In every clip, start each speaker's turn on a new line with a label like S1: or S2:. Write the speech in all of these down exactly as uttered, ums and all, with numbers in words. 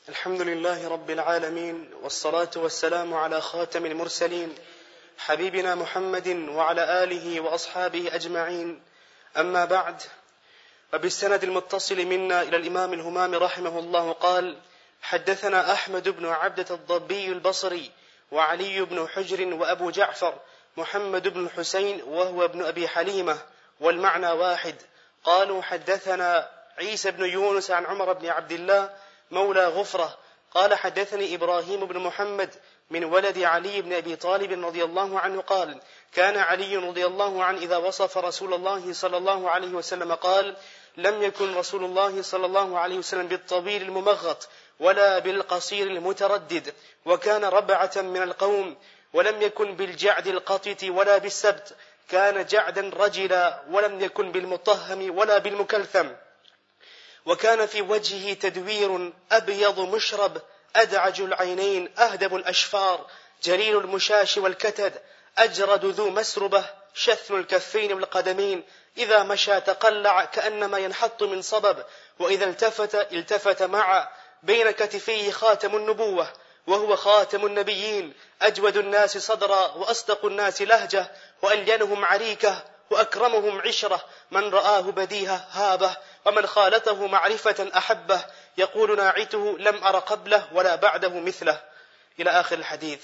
S1: الحمد لله رب العالمين والصلاة والسلام على خاتم المرسلين حبيبنا محمد وعلى آله وأصحابه أجمعين أما بعد وبالسند المتصل منا إلى الإمام الهمام رحمه الله قال حدثنا أحمد بن عبدة الضبي البصري وعلي بن حجر وأبو جعفر محمد بن الحسين وهو ابن أبي حليمة والمعنى واحد قالوا حدثنا عيسى بن يونس عن عمر بن عبد الله مولى غفرة قال حدثني إبراهيم بن محمد من ولد علي بن أبي طالب رضي الله عنه قال كان علي رضي الله عنه إذا وصف رسول الله صلى الله عليه وسلم قال لم يكن رسول الله صلى الله عليه وسلم بالطويل الممغط ولا بالقصير المتردد وكان ربعة من القوم ولم يكن بالجعد القطط ولا بالسبت كان جعدا رجلا ولم يكن بالمطهم ولا بالمكلثم وكان في وجهه تدوير أبيض مشرب أدعج العينين أهدب الأشفار جليل المشاش والكتد أجرد ذو مسربة شثن الكفين والقدمين إذا مشى تقلع كأنما ينحط من صبب وإذا التفت التفت مع بين كتفيه خاتم النبوة وهو خاتم النبيين أجود الناس صدرا وأصدق الناس لهجة وألينهم عريكة وأكرمهم عشرة من رآه بديهة هابه ومن خالته معرفة أحبه يقول ناعته لم أر قبله ولا بعده مثله إلى آخر الحديث.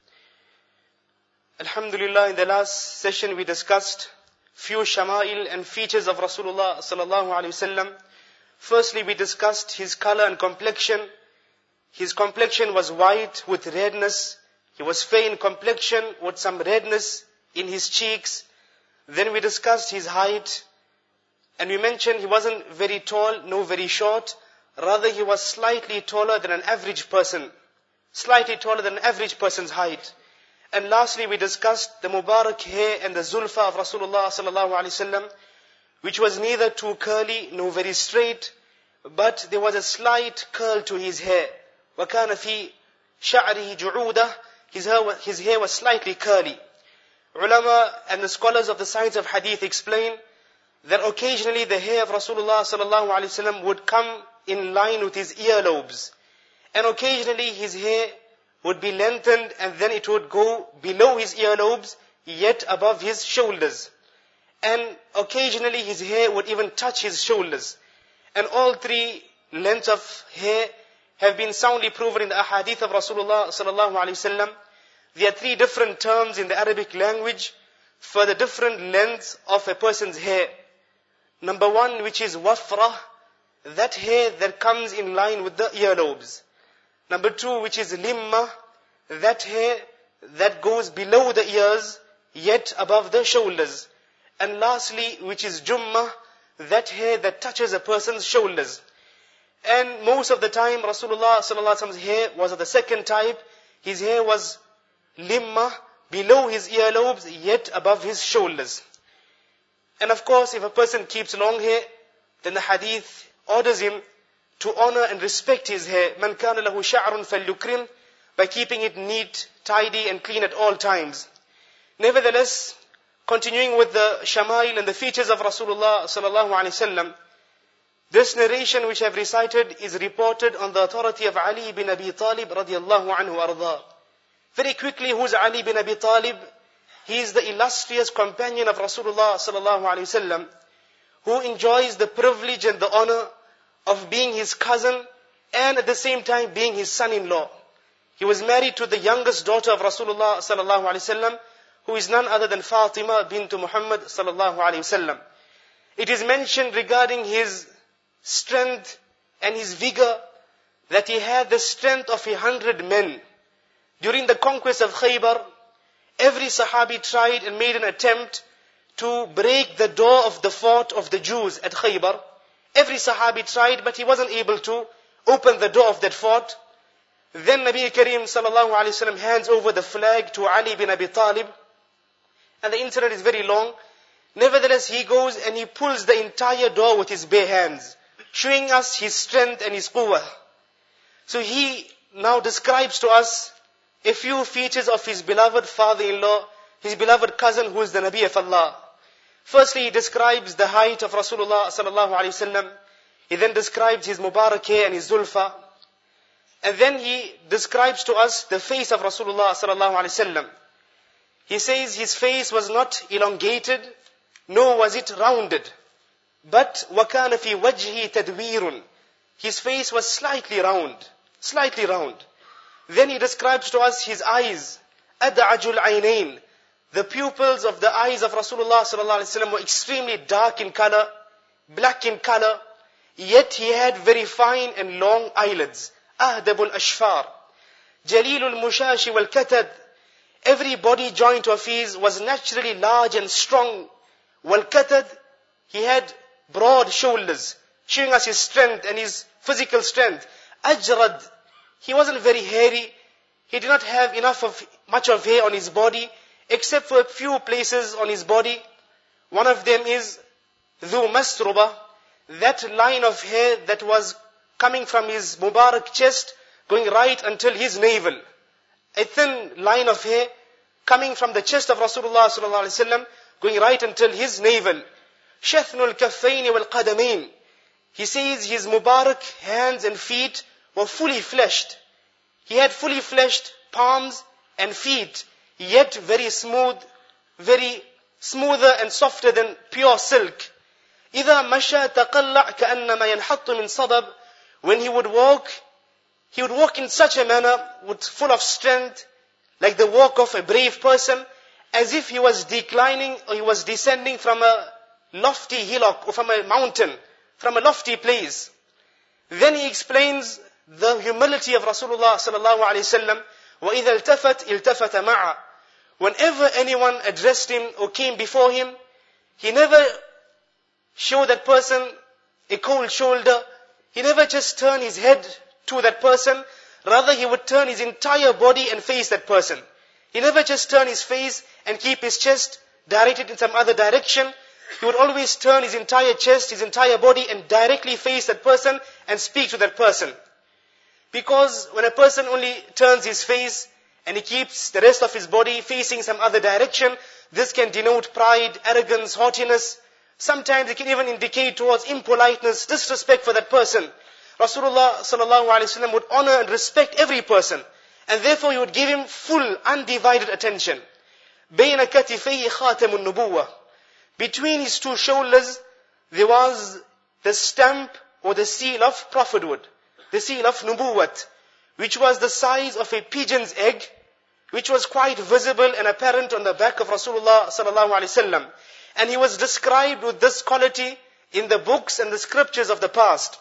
S1: Alhamdulillah, in the last session we discussed few shama'il and features of Rasulullah sallallahu alaihi wasallam. Firstly, we discussed his color and complexion. His complexion was white with redness. He was fair in complexion with some redness in his cheeks. Then we discussed his height. And we mentioned he wasn't very tall, no very short. Rather, he was slightly taller than an average person. Slightly taller than an average person's height. And lastly, we discussed the Mubarak hair and the zulfa of Rasulullah sallallahu alaihi wasallam, which was neither too curly nor very straight, but there was a slight curl to his hair. وَكَانَ فِي شَعْرِهِ جُعُودَةً His hair, his hair was slightly curly. Ulama and the scholars of the science of hadith explain that occasionally the hair of Rasulullah sallallahu alaihi wasallam would come in line with his earlobes. And occasionally his hair would be lengthened and then it would go below his earlobes, yet above his shoulders. And occasionally his hair would even touch his shoulders. And all three lengths of hair have been soundly proven in the ahadith of Rasulullah sallallahu alaihi wasallam. There are three different terms in the Arabic language for the different lengths of a person's hair. Number one, which is wafra, that hair that comes in line with the earlobes. Number two, which is limma, that hair that goes below the ears, yet above the shoulders. And lastly, which is jumma, that hair that touches a person's shoulders. And most of the time, Rasulullah sallallahu alaihi wasallam's hair was of the second type. His hair was limma, below his earlobes, yet above his shoulders. And of course, if a person keeps long hair, then the hadith orders him to honor and respect his hair. Man kana lahu sha'run falyukrim, by keeping it neat, tidy and clean at all times. Nevertheless, continuing with the shama'il and the features of Rasulullah sallallahu alaihi wasallam, this narration which I have recited is reported on the authority of Ali bin Abi Talib radiyallahu anhu arda. Very quickly, who's Ali bin Abi Talib? He is the illustrious companion of Rasulullah sallallahu alaihi wasallam, who enjoys the privilege and the honor of being his cousin and at the same time being his son-in-law. He was married to the youngest daughter of Rasulullah sallallahu alaihi wasallam, who is none other than Fatima bint Muhammad sallallahu alaihi wasallam. It is mentioned regarding his strength and his vigor that he had the strength of a hundred men. During the conquest of Khaybar, every Sahabi tried and made an attempt to break the door of the fort of the Jews at Khaybar. Every Sahabi tried, but he wasn't able to open the door of that fort. Then Nabi Kareem sallallahu alaihi wasallam hands over the flag to Ali bin Abi Talib. And the incident is very long. Nevertheless, he goes and he pulls the entire door with his bare hands, showing us his strength and his quwwah. So he now describes to us a few features of his beloved father-in-law, his beloved cousin who is the Nabi of Allah. Firstly, he describes the height of Rasulullah sallallahu alaihi wasallam. He then describes his Mubarak hair and his zulfa. And then he describes to us the face of Rasulullah sallallahu alaihi wasallam. He says his face was not elongated, nor was it rounded. But وَكَانَ فِي وَجْهِ تَدْوِيرٌ. His face was slightly round, slightly round. Then he describes to us his eyes, أَدْعَجُ الْعَيْنَيْنِ. The pupils of the eyes of Rasulullah sallallahu alaihi wasallam were extremely dark in color, black in color, yet he had very fine and long eyelids. أَهْدَبُ الْأَشْفَارِ جَلِيلُ الْمُشَاشِ وَالْكَتَدِ. Every body joint of his was naturally large and strong. وَالْكَتَدِ. He had broad shoulders, showing us his strength and his physical strength. أَجْرَدْ. He wasn't very hairy. He did not have enough of, much of hair on his body, except for a few places on his body. One of them is ذُو مَسْرُبَةٍ. That line of hair that was coming from his Mubarak chest, going right until his navel. A thin line of hair coming from the chest of Rasulullah sallallahu alaihi wasallam, going right until his navel. شَثْنُ الْكَفَّيْنِ وَالْقَدَمَيْنِ. He says his Mubarak hands and feet were fully fleshed. He had fully fleshed palms and feet, yet very smooth, very smoother and softer than pure silk. إِذَا مَشَى تَقَلَّعْ كَأَنَّمَا يَنْحَطُّ مِنْ صَدَبٍ. When he would walk, he would walk in such a manner, with full of strength, like the walk of a brave person, as if he was declining or he was descending from a lofty hillock or from a mountain, from a lofty place. Then he explains the humility of Rasulullah sallallahu alaihi wasallam. وَإِذَا الْتَفَتْ الْتَفَتَ مَعَ. Whenever anyone addressed him or came before him, he never showed that person a cold shoulder. He never just turned his head to that person. Rather, he would turn his entire body and face that person. He never just turned his face and keep his chest directed in some other direction. He would always turn his entire chest, his entire body, and directly face that person and speak to that person. Because when a person only turns his face and he keeps the rest of his body facing some other direction, this can denote pride, arrogance, haughtiness. Sometimes it can even indicate towards impoliteness, disrespect for that person. Rasulullah sallallahu alaihi wasallam would honor and respect every person, and therefore he would give him full, undivided attention. بَيْنَ كَتِفَيْهِ خَاتَمُ النُّبُوَّةِ. Between his two shoulders, there was the stamp or the seal of prophethood, the seal of nubuwwat, which was the size of a pigeon's egg, which was quite visible and apparent on the back of Rasulullah sallallahu alaihi wasallam. And he was described with this quality in the books and the scriptures of the past.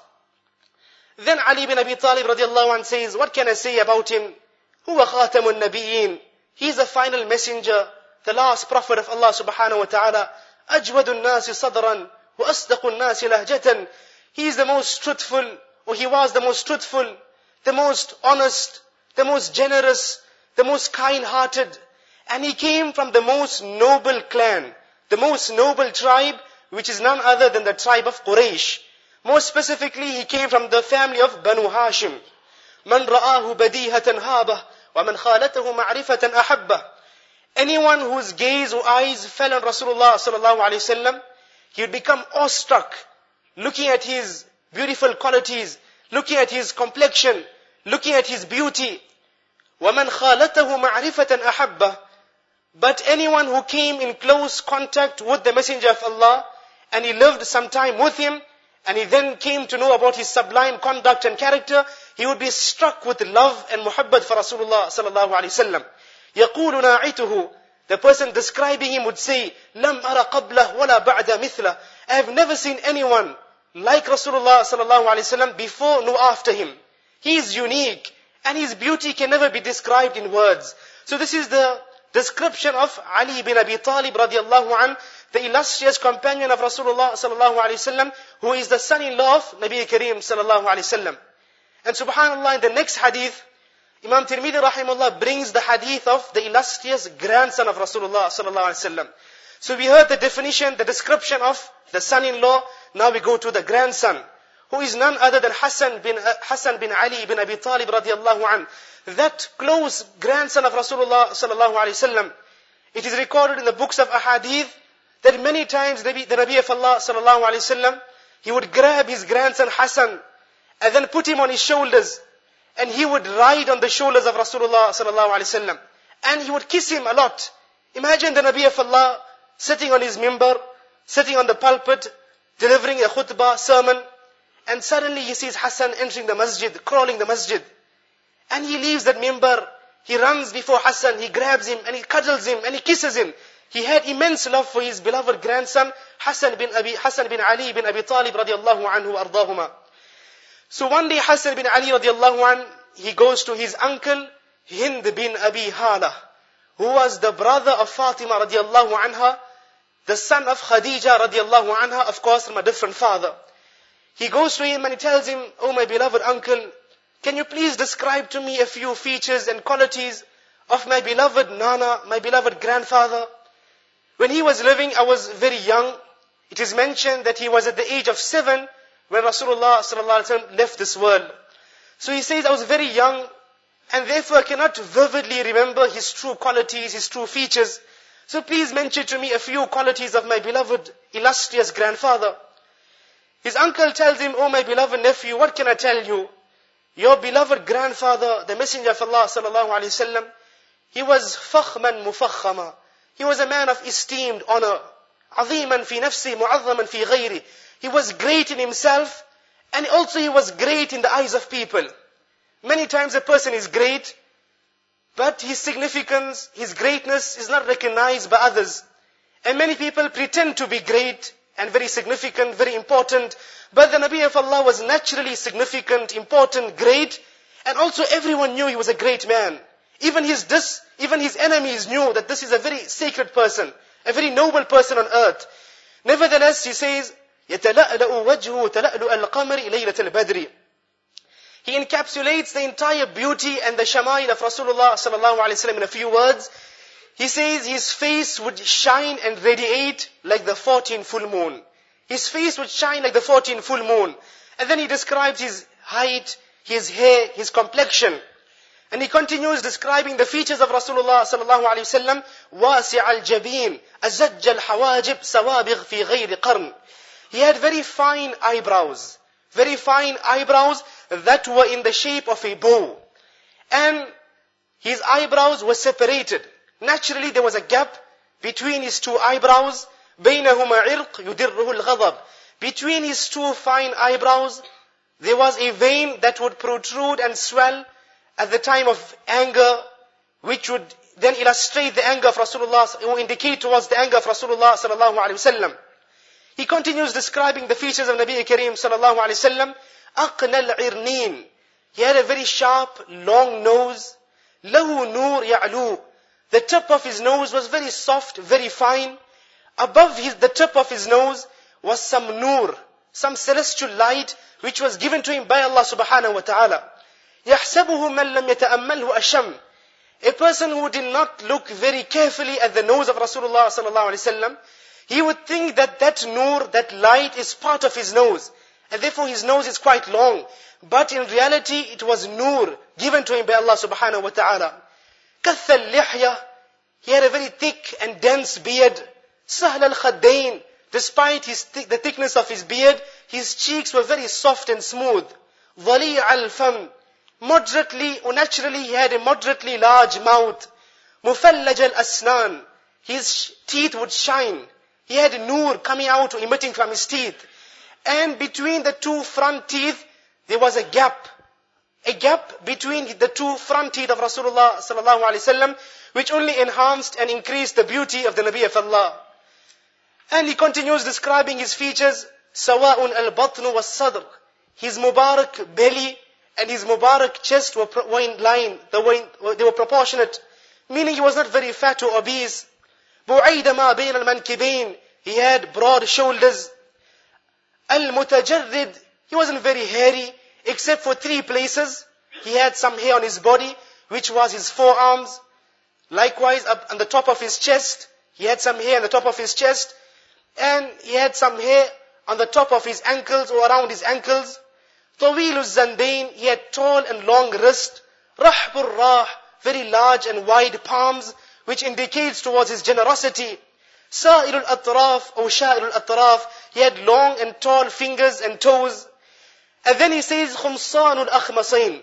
S1: Then Ali bin Abi Talib radiallahu anh says, what can I say about him? Huwa khatamun nabiyyin. He is the final messenger, the last prophet of Allah subhanahu wa ta'ala. Ajwadun nasi sadran, wa asdaqun nasi lahjatan. He is the most truthful, or he was the most truthful, the most honest, the most generous, the most kind-hearted. And he came from the most noble clan, the most noble tribe, which is none other than the tribe of Quraysh. More specifically, he came from the family of Banu Hashim. Man ra'ahu badihatan habah, wa man khalatahu ma'rifatan ahabbah. Anyone whose gaze or eyes fell on Rasulullah sallallahu alaihi wasallam, he would become awestruck, looking at his beautiful qualities, looking at his complexion, looking at his beauty. Wa man khalatahu ma'rifatan ahabbah. But anyone who came in close contact with the Messenger of Allah, and he lived some time with him, and he then came to know about his sublime conduct and character, he would be struck with love and muhabbat for Rasulullah sallallahu alaihi wasallam. يَقُولُ نَاعِتُهُ. The person describing him would say, لَمْ أَرَ قَبْلَهُ وَلَا بَعْدَ مِثْلَهُ. I have never seen anyone like Rasulullah sallallahu alaihi wasallam before nor after him. He is unique, and his beauty can never be described in words. So this is the description of Ali bin Abi Talib radiallahu anh, the illustrious companion of Rasulullah sallallahu alaihi wasallam, who is the son-in-law of Nabi Kareem sallallahu alaihi wasallam. And subhanallah, in the next hadith, Imam Tirmidhi rahimahullah brings the hadith of the illustrious grandson of Rasulullah sallallahu alaihi wasallam. So we heard the definition, the description of the son-in-law. Now we go to the grandson, who is none other than Hassan bin uh, Hassan bin Ali bin Abi Talib radiallahu anh, that close grandson of Rasulullah sallallahu alaihi wasallam. It is recorded in the books of ahadith that many times the Nabi of Allah sallallahu alaihi wasallam, he would grab his grandson Hassan and then put him on his shoulders, and he would ride on the shoulders of Rasulullah sallallahu alaihi wasallam, and he would kiss him a lot. Imagine the Nabi of Allah sitting on his mimbar, sitting on the pulpit, delivering a khutbah, sermon, and suddenly he sees Hassan entering the masjid, crawling the masjid. And he leaves that mimbar, he runs before Hassan, he grabs him, and he cuddles him, and he kisses him. He had immense love for his beloved grandson, Hassan bin Abi, Hassan bin Ali bin Abi Talib radiallahu anhu ardahuma. So one day Hassan bin Ali radiallahu anhu, he goes to his uncle, Hind bin Abi Hala, who was the brother of Fatima radiallahu anha, the son of Khadija radiallahu anha, of course from a different father. He goes to him and he tells him, "Oh my beloved uncle, can you please describe to me a few features and qualities of my beloved Nana, my beloved grandfather? When he was living, I was very young. It is mentioned that he was at the age of seven when Rasulullah sallallahu alaihi wasallam left this world. So he says, I was very young, and therefore I cannot vividly remember his true qualities, his true features. So please mention to me a few qualities of my beloved, illustrious grandfather." His uncle tells him, "Oh my beloved nephew, what can I tell you? Your beloved grandfather, the Messenger of Allah sallallahu alaihi wasallam, he was fakhman mufakhama. He was a man of esteemed honor. عظيما في نفسه معظما في غيره. He was great in himself, and also he was great in the eyes of people. Many times a person is great, but his significance, his greatness is not recognized by others. And many people pretend to be great and very significant, very important. But the Nabi of Allah was naturally significant, important, great. And also everyone knew he was a great man. Even his dis, even his enemies knew that this is a very sacred person, a very noble person on earth. Nevertheless, he says, يَتَلَأْلَأُ وَجْهُ تَلَأْلُأَ الْقَمَرِ لَيْلَةَ الْبَدْرِ. He encapsulates the entire beauty and the shama'il of Rasulullah sallallahu alaihi wasallam in a few words. He says his face would shine and radiate like the fourteenth full moon. His face would shine like the fourteenth full moon. And then he describes his height, his hair, his complexion. And he continues describing the features of Rasulullah sallallahu alaihi wasallam. وَاسِعَ الْجَبِينَ أَزَجَّ الْحَوَاجِبْ سَوَابِغْ فِي غَيْرِ قَرْنٍ. He had very fine eyebrows. Very fine eyebrows that were in the shape of a bow. And his eyebrows were separated. Naturally, there was a gap between his two eyebrows. بَيْنَهُمَا عِرْقٌ يُدِرُّهُ الْغَضَبِ. Between his two fine eyebrows, there was a vein that would protrude and swell at the time of anger, which would then illustrate the anger of Rasulullah, or indicate towards the anger of Rasulullah sallallahu alaihi wasallam. He continues describing the features of Nabi Kareem sallallahu alaihi wasallam. أَقْنَى الْعِرْنِينَ. He had a very sharp, long nose. لَهُ نُورْ يَعْلُو. The tip of his nose was very soft, very fine. Above his, the tip of his nose was some nur, some celestial light, which was given to him by Allah subhanahu wa ta'ala. يَحْسَبُهُ مَنْ لَمْ يَتَأَمَّلْهُ أَشَمْ. A person who did not look very carefully at the nose of Rasulullah sallallahu alaihi wasallam, he would think that that nur, that light is part of his nose. And therefore his nose is quite long. But in reality, it was nur given to him by Allah subhanahu wa ta'ala. كَثَّ اللِّحْيَةِ. He had a very thick and dense beard. سَهْلَ الْخَدَّيْنِ. Despite his th- the thickness of his beard, his cheeks were very soft and smooth. ضَلِيعَ الْفَمِ. Moderately, or naturally, he had a moderately large mouth. مُفَلَّجَ الْأَسْنَانِ. His teeth would shine. He had nur coming out or emitting from his teeth. And between the two front teeth, there was a gap. A gap between the two front teeth of Rasulullah sallallahu alaihi wasallam, which only enhanced and increased the beauty of the Nabi of Allah. And he continues describing his features. سَوَاءٌ الْبَطْنُ وَالصَّدْرُ. His Mubarak belly and his Mubarak chest were, were in line. They were, in, they were proportionate. Meaning he was not very fat or obese. بُعَيْدَ مَا بَيْنَ الْمَنْكِبَيْنِ. He had broad shoulders. Al-Mutajarrid. He wasn't very hairy, except for three places. He had some hair on his body, which was his forearms. Likewise, up on the top of his chest, he had some hair on the top of his chest. And he had some hair on the top of his ankles or around his ankles. طَوِيلُ الزَّنْدَيْن. He had tall and long wrists. رَحْبُ الرَّاح. Very large and wide palms, which indicates towards his generosity. سَائِلُ الْأَطْرَافِ or شَائِلُ الْأَطْرَافِ. He had long and tall fingers and toes. And then he says, خُمْصَانُ الْأَخْمَصَيْن.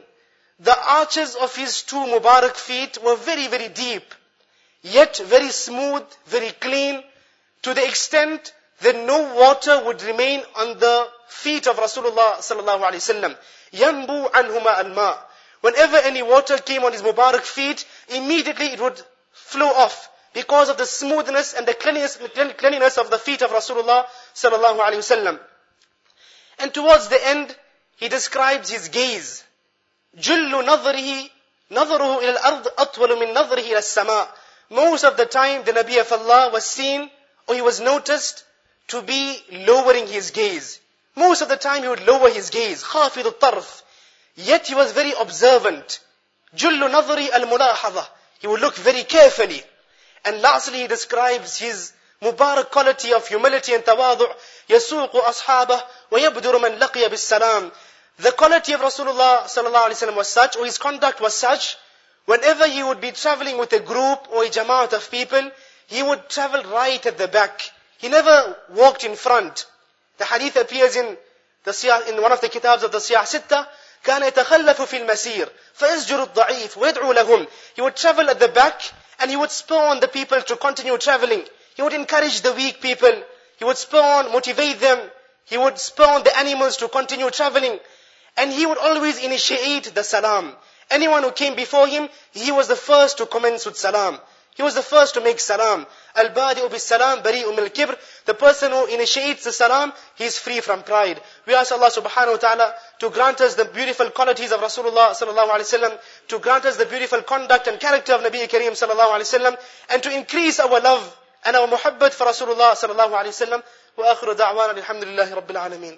S1: the arches of his two Mubarak feet were very, very deep, yet very smooth, very clean, to the extent that no water would remain on the feet of Rasulullah sallallahu alaihi wasallam. Yanbu anhuma al-ma. Whenever any water came on his Mubarak feet, immediately it would flow off because of the smoothness and the cleanliness, cleanliness of the feet of Rasulullah sallallahu alaihi wasallam. And towards the end, he describes his gaze. جُلُّ نَظْرِهِ نَظْرُهُ إِلَى الْأَرْضِ أَطْوَلُ مِنْ نَظْرِهِ إِلَى السَّمَاءِ. Most of the time, the Nabi of Allah was seen, or he was noticed, to be lowering his gaze. Most of the time, he would lower his gaze. خَافِضُ الطَّرْفِ. Yet he was very observant. جُلُّ نَظْرِ الْمُلَاحَظَةِ. He would look very carefully. And lastly, he describes his Mubarak quality of humility and tawadu'. يَسُوقُ أَصْحَابَهُ وَيَبْدُرُ مَنْ لَقِيَ بِالسَّلَامِ. The quality of Rasulullah sallallahu alaihi wasallam was such, or his conduct was such, whenever he would be traveling with a group or a jamaat of people, he would travel right at the back. He never walked in front. The hadith appears in the siyah, in one of the kitabs of the Siyah Sitta. كان يتخلف في المسير فيزجر الضعيف ويدعو لهم. He would travel at the back and he would spur on the people to continue traveling. He would encourage the weak people. He would spur on, motivate them. He would spur on the animals to continue traveling. And he would always initiate the salam. Anyone who came before him, he was the first to commence with salam. He was the first to make salam. Al-badi'u bis-salam bari'u mil kibr. The person who initiates the salam, he is free from pride. We ask Allah subhanahu wa ta'ala to grant us the beautiful qualities of Rasulullah sallallahu alaihi wasallam, to grant us the beautiful conduct and character of Nabi Kareem sallallahu alaihi wasallam, and to increase our love and our muhabbat for Rasulullah sallallahu alaihi wasallam. Wa akhiru da'wana alhamdulillahi rabbil alameen.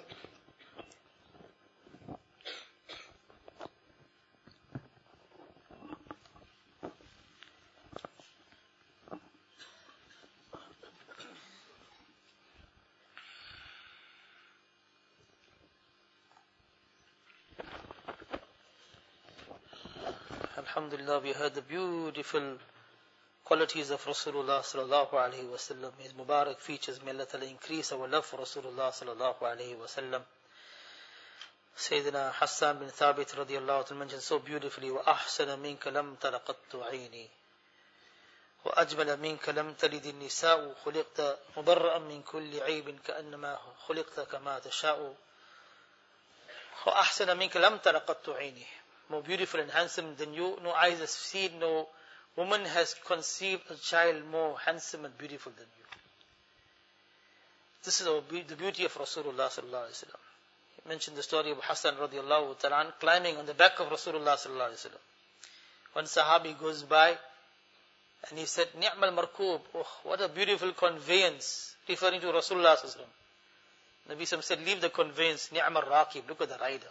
S2: Alhamdulillah, we heard the beautiful qualities of Rasulullah sallallahu alaihi wasallam. His Mubarak features. May Allah Ta'ala increase our love for Rasulullah sallallahu alaihi wasallam. Sayyidina Hassan bin Thabit radiallahu anhu mentioned so beautifully, وَأَحْسَنَ مِنْكَ لَمْ تَلَقَتُّ عَيْنِي وَأَجْمَلَ مِنْكَ لَمْ تَلِدِ النِّسَاءُ خُلِقْتَ مُبَرَّأً مِنْ كُلِّ عَيْبٍ كَأَنَّمَا خُلِقْتَ كَمَا تَشَاءُ وَأَحْسَنَ مِنْكَ لَمْ تَلَقَتُّ عَيْنِي. More beautiful and handsome than you, no eyes has seen, no woman has conceived a child more handsome and beautiful than you. This is the beauty of Rasulullah sallallahu alaihi wasallam. He mentioned the story of Hassan radiallahu ta'ala climbing on the back of Rasulullah sallallahu alaihi wasallam. One Sahabi goes by and he said, "Ni'mal markoob." Oh, what a beautiful conveyance, referring to Rasulullah sallallahu alaihi wasallam. Nabi sallallahu said, "Leave the conveyance, ni'mal raqib." Look at the rider.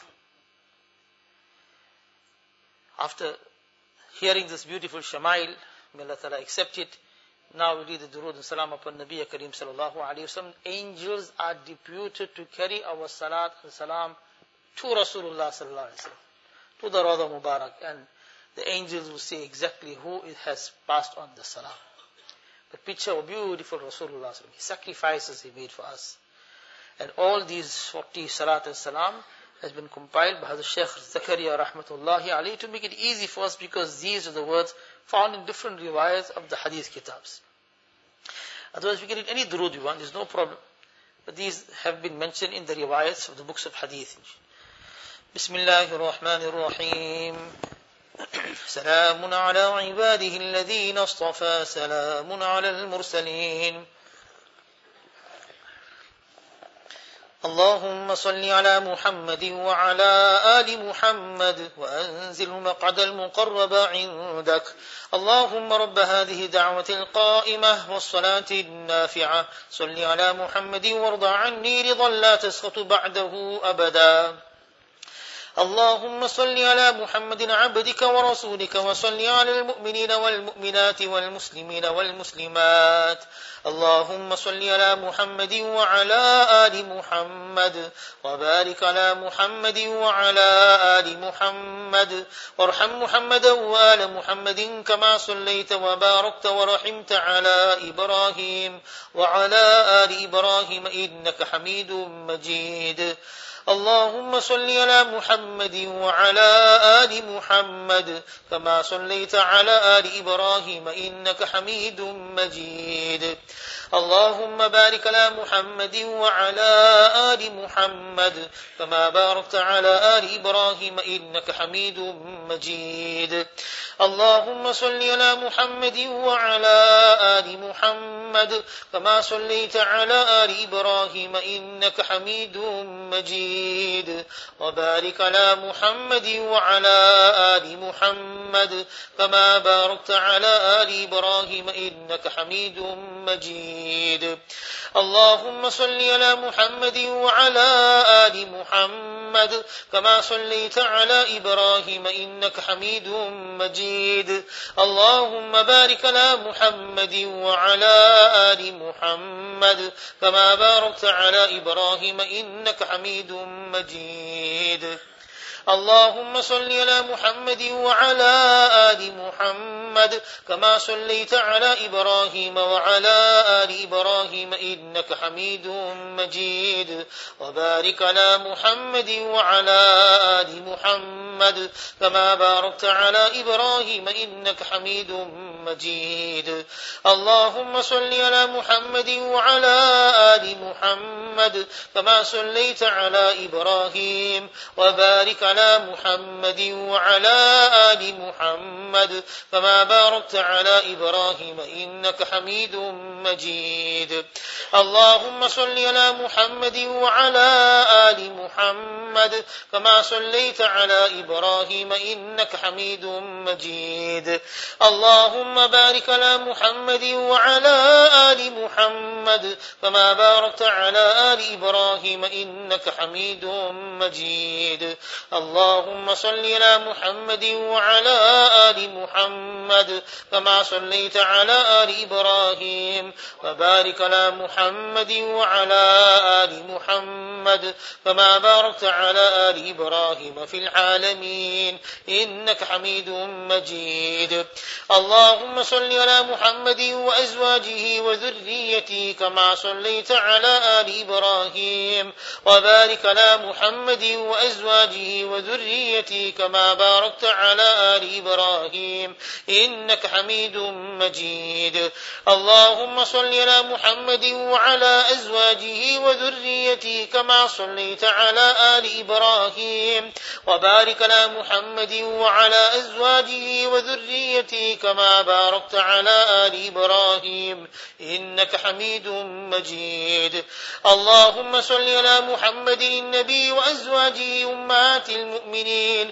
S2: After hearing this beautiful shama'il, may Allah Ta'ala accept it. Now we read the durood and salam upon Nabi Kareem sallallahu alayhi wa sallam. Angels are deputed to carry our salat and salam to Rasulullah sallallahu alayhi wa sallam, to the Rawda Mubarak. And the angels will say exactly who has passed on the salam. But picture a beautiful Rasulullah sallallahu alayhi wa sallam. He sacrifices he made for us. And all these forty salat and salam has been compiled by the Shaykh Zakaria rahmatullahi alayhi to make it easy for us, because these are the words found in different riwayats of the hadith kitabs. Otherwise we can read any durood we want, there's no problem. But these have been mentioned in the riwayats of the books of hadith. Bismillahir Rahmanir Rahim. Salamun ala ibadihi alladhina astafa, salamun ala al-mursaleen. اللهم صل على محمد وعلى آل محمد وأنزل مقعد المقرب عندك. اللهم رب هذه دعوة القائمة والصلاة النافعة صل على محمد وارض عني رضا لا تسخط بعده أبدا. اللهم صل على محمد عبدك ورسولك وصل على المؤمنين والمؤمنات والمسلمين والمسلمات. اللهم صل على محمد وعلى آل محمد وبارك على محمد وعلى آل محمد وارحم محمدا وآل محمد كما صليت وباركت ورحمت على إبراهيم وعلى آل إبراهيم إنك حميد مجيد. اللهم صل على محمد وعلى آل محمد كما صليت على آل إبراهيم إنك حميد مجيد. اللهم بارك على محمد وعلى آل محمد كما باركت على آل إبراهيم إنك حميد مجيد. اللهم صل على محمد وعلى آل محمد كما صليت على آل إبراهيم إنك حميد مجيد. وبارك على محمد وعلى آل محمد كما باركت على آل إبراهيم إنك حميد مجيد. اللهم صل على محمد وعلى آل محمد كما صليت على إبراهيم إنك حميد مجيد. اللهم بارك على محمد وعلى آل محمد كما باركت على إبراهيم إنك حميد مجيد. اللهم صل على محمد وعلى آل محمد كما صليت على إبراهيم وعلى آل إبراهيم إنك حميد مجيد. وبارك على محمد وعلى آل محمد كما باركت على إبراهيم إنك حميد مجيد. اللهم صل على محمد وعلى آل محمد كما صليت على إبراهيم وبارك على محمد وعلى آل محمد كما باركت على إبراهيم إنك حميد مجيد. اللهم صل على محمد وعلى آل محمد كما صليت على إبراهيم إنك حميد مجيد. اللهم بارك على محمد وعلى آل محمد كما باركت على آل إبراهيم إنك حميد مجيد. اللهم صل على محمد وعلى آل محمد كما صليت على آل إبراهيم وبارك على محمد وعلى آل محمد كما باركت على آل إبراهيم في العالمين إنك حميد مجيد. اللهم صل على محمد وأزواجه وذريته كما صليت على آل إبراهيم وبارك على محمد وأزواجه وذريته كما باركت على آل إبراهيم إنك حميد مجيد. اللهم صل على محمد وعلى أزواجه وذريته كما صليت على آل إبراهيم وبارك على محمد وعلى أزواجه وذريته كما باركت على آل إبراهيم إنك حميد مجيد. اللهم صل على محمد النبي وأزواجه أمهات المؤمنين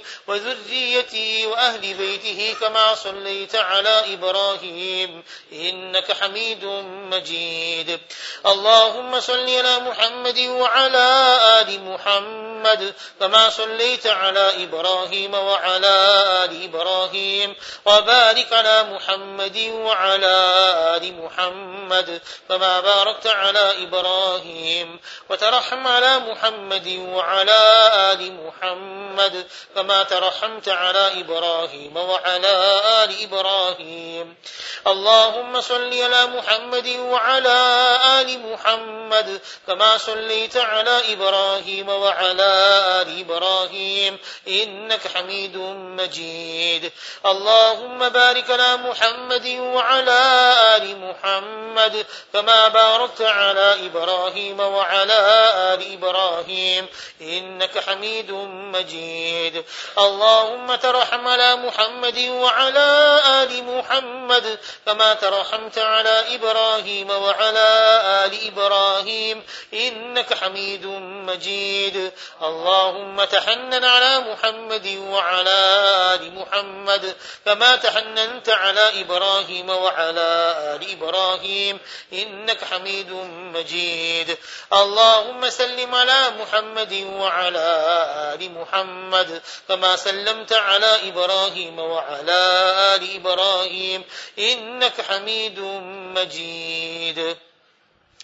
S2: وذريته وأهل بيته كما صليت على إبراهيم إنك حميد مجيد. اللهم صل على محمد وعلى آل محمد كما صليت على إبراهيم وعلى آل إبراهيم وبارك على محمد وعلى آل محمد كما باركت على إبراهيم وترحم على محمد وعلى آل محمد كما ترحمت على إبراهيم وعلى آل إبراهيم. اللهم صل على محمد وعلى آل محمد كما صليت على إبراهيم وعلى آل إبراهيم إنك حميد مجيد. اللهم بارك على محمد وعلى آل محمد كما باركت على إبراهيم وعلى آل إبراهيم إنك حميد مجيد. اللهم ترحم على محمد وعلى آل محمد كما ترحمت على إبراهيم وعلى آل إبراهيم إنك حميد مجيد. اللهم تحنن على محمد وعلى آل محمد كما تحننت على إبراهيم وعلى آل إبراهيم إنك حميد مجيد. اللهم سلم على محمد وعلى آل محمد كما سلمت على إبراهيم وعلى آل إبراهيم إنك حميد مجيد.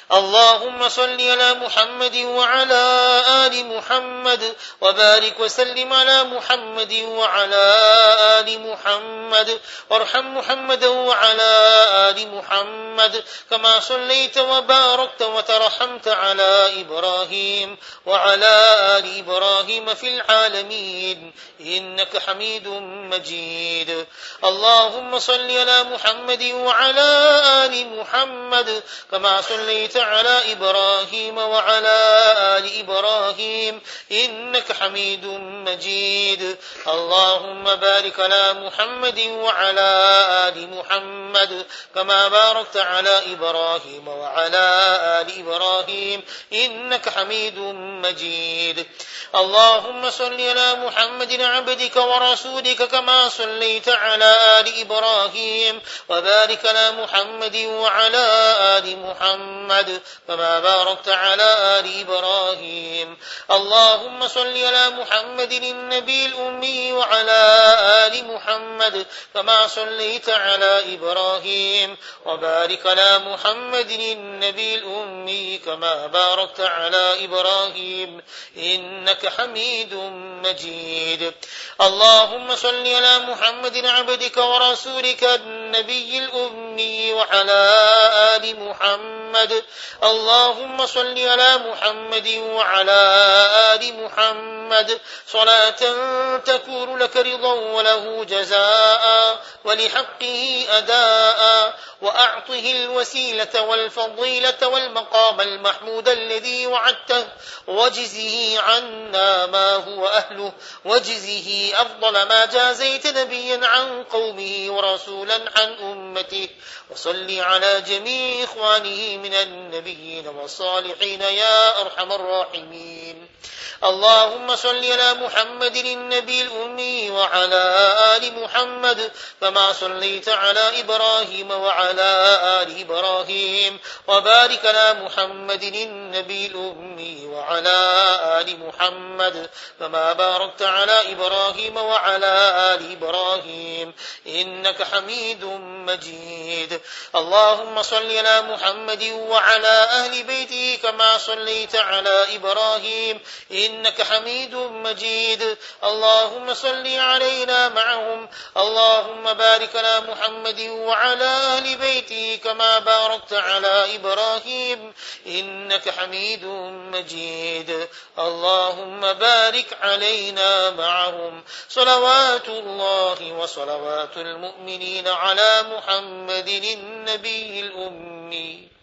S2: اللهم صل على محمد وعلى آل محمد وبارك وسلم على محمد وعلى آل محمد وارحم محمدا وعلى آل محمد كما صليت وباركت وترحمت على إبراهيم وعلى آل إبراهيم في العالمين إنك حميد مجيد. اللهم صل على محمد وعلى آل محمد كما صليت على إبراهيم وعلى آل إبراهيم إنك حميد مجيد. اللهم بارك على محمد وعلى آل محمد كما باركت على إبراهيم وعلى آل إبراهيم إنك حميد مجيد. اللهم صل على محمد عبدك ورسولك كما صليت على آل إبراهيم وبارك على محمد وعلى آل محمد كما باركت على آل إبراهيم. اللهم صل على محمد النبي الأمي وعلى آل محمد كما صليت على إبراهيم وبارك على محمد النبي الأمي كما باركت على إبراهيم إنك حميد مجيد. اللهم صل على محمد عبدك ورسولك النبي الأمي وعلى آل محمد. اللهم صل على محمد وعلى آل محمد صلاة تكون لك رضا وله جزاء ولحقه أداء وأعطه الوسيلة والفضيلة والمقام المحمود الذي وعدته وجزه عنا ما هو أهله وجزه أفضل ما جازيت نبيا عن قومه ورسولا عن أمته. وصل على جميع إخوانه من النبيين والصالحين يا أرحم الراحمين. اللهم صل على محمد النبي الأمي وعلى آل محمد كما صليت على إبراهيم وعلى آل إبراهيم وبارك على محمد النبي الأمي وعلى آل محمد كما باركت على إبراهيم وعلى آل إبراهيم إنك حميد مجيد. اللهم صل على محمد وعلى أهل بيته كما صليت على إبراهيم إنك حميد مجيد. اللهم صل علينا معهم. اللهم بارك على محمد وعلى أهل بيته كما باركت على إبراهيم إنك حميد مجيد. اللهم بارك علينا معهم. صلوات الله وصلوات المؤمنين على محمد النبي الأمي.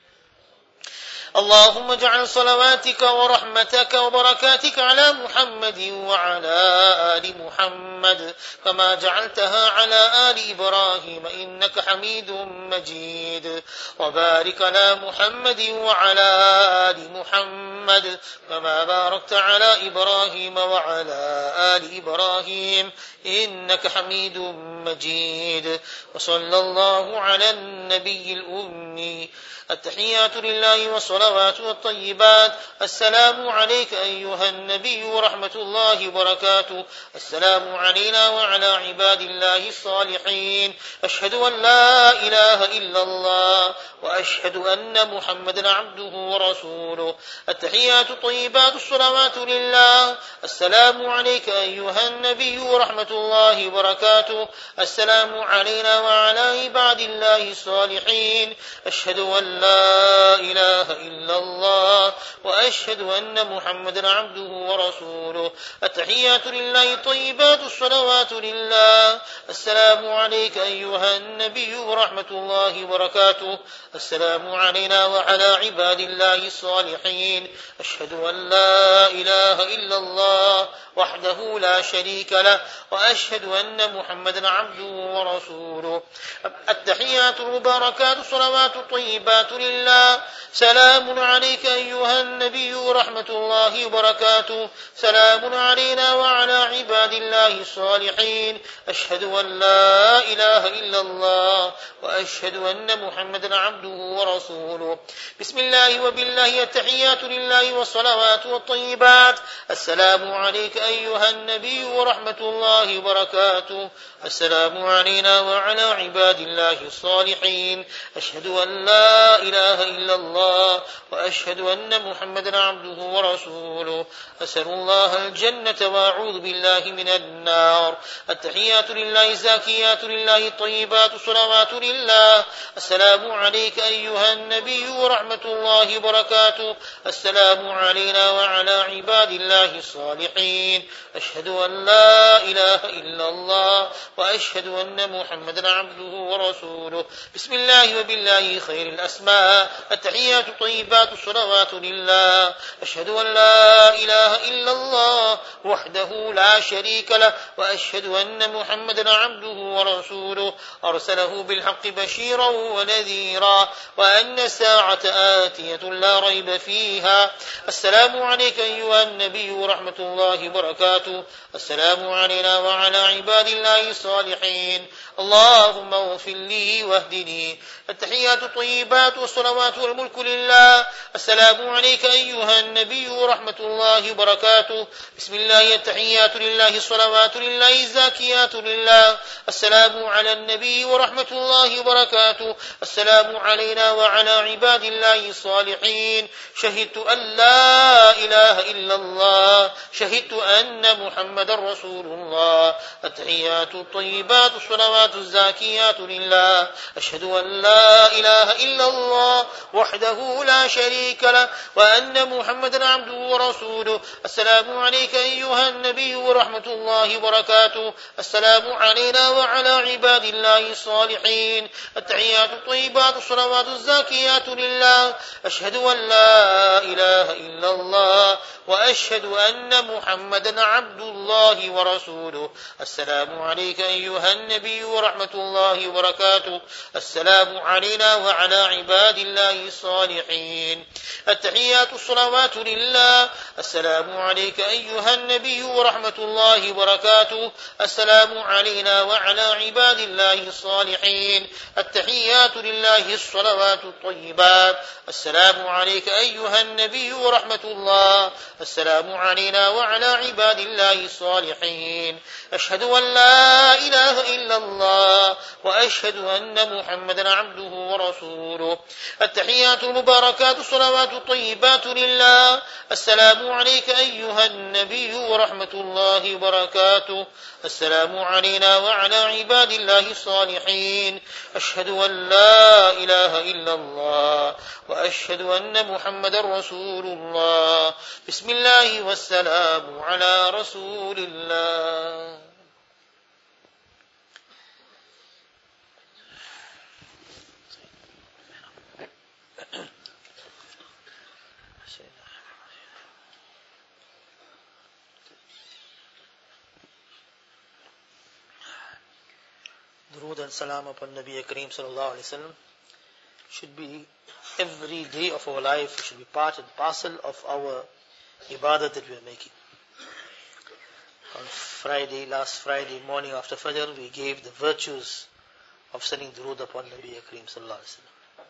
S2: اللهم اجعل صلواتك ورحمتك وبركاتك على محمد وعلى آل محمد كما جعلتها على آل إبراهيم إنك حميد مجيد. وبارك على محمد وعلى آل محمد كما باركت على إبراهيم وعلى آل إبراهيم إنك حميد مجيد. وصلى الله على النبي الأمي. التحيات لله والصلوات والطيبات. السلام عليك أيها النبي ورحمة الله وبركاته. السلام علينا وعلى عباد الله الصالحين. أشهد أن لا إله إلا الله وأشهد أن محمدا عبده ورسوله. التحيات الطيبات الصلوات لله. السلام عليك أيها النبي ورحمة الله وبركاته. السلام علينا وعلى عباد الله الصالحين. أشهد أن لا إله إلا الله وأشهد أن محمدا عبده ورسوله. التحيات لله طيبات الصلوات لله. السلام عليك أيها النبي ورحمة الله وبركاته. السلام علينا وعلى عباد الله الصالحين. أشهد أن لا إله إلا الله وحده لا شريك له وأشهد أن محمدا عبده ورسوله. التحيات المباركات الصلوات الطيبات لله. سلام عليك أيها النبي ورحمة الله وبركاته. سلام علينا وعلى عباد الله الصالحين. أشهد أن أن لا إله إلا الله وأشهد أن محمدا عبده ورسوله. بسم الله وبالله، التحيات لله والصلوات والطيبات. السلام عليك أيها النبي ورحمة الله وبركاته. السلام علينا وعلى عباد الله الصالحين. أشهد أن لا إله إلا الله وأشهد أن محمدا عبده ورسوله. أسأل الله الجنة وأعوذ بالله من النار. التحيات لله الزاكيات لله الطيبات الصلوات لله. السلام عليك أيها النبي ورحمة الله وبركاته. السلام علينا وعلى عباد الله الصالحين. أشهد أن لا إله إلا الله وأشهد أن محمدا عبده ورسوله. بسم الله وبالله خير الأسماء. التحيات الطيبات الصلوات لله. أشهد أن لا إله إلا الله وحده لا شريك له وأشهد أن محمدا عبده ورسوله. أرسله بالحق بشيرا ونذيرا وأن الساعة آتية لا ريب فيها. السلام عليك أيها النبي ورحمة الله وبركاته. السلام علينا وعلى عباد الله الصالحين. اللهم اغفر لي واهدني. التحيات الطيبات والصلوات والملك لله. السلام عليك أيها النبي ورحمة الله وبركاته. بسم الله، التحيات لله الصلوات لله الزاكيات لله. السلام على النبي ورحمة الله وبركاته. السلام علينا وعلى عباد الله الصالحين. شهدت أن لا إله إلا الله. شهدت أن محمد رسول الله. التحيات الطيبات الصلوات الزاكيات لله. أشهد أن لا إله إلا الله وحده لا شريك له وأن محمدا عبده ورسوله. السلام عليك أيها النبي ورحمة الله وبركاته. السلام علينا وعلى عباد الله الصالحين. التحيات الطيبات الصلوات الزاكيات لله. أشهد أن لا إله إلا الله وأشهد أن محمدا عبد الله ورسوله. السلام عليك أيها النبي ورحمة الله وبركاته. السلام علينا وعلى عباد الله الصالحين. التحيات الصلوات لله. السلام عليك أيها النبي ورحمة الله وبركاته. السلام علينا وعلى عباد الله الصالحين. التحيات لله الصلوات الطيبات. السلام عليك أيها النبي ورحمة الله. السلام علينا وعلى عباد الله الصالحين. أشهد أن لا إله إلا الله وأشهد أن محمدا عبده ورسوله. التحيات المباركات الصلوات الطيبات لله. السلام عليك أيها النبي ورحمة الله وبركاته. السلام علينا وعلى عباد الله الصالحين. أشهد أن لا إله إلا الله وأشهد أن محمدا رسول الله. بسم الله والسلام على رسول الله. Durood and salam upon Nabi Kareem sallallahu alaihi wasallam should be every day of our life. It should be part and parcel of our ibadah that we are making. On Friday, last Friday morning after Fajr, we gave the virtues of sending durood upon Nabi Kareem sallallahu alaihi wasallam.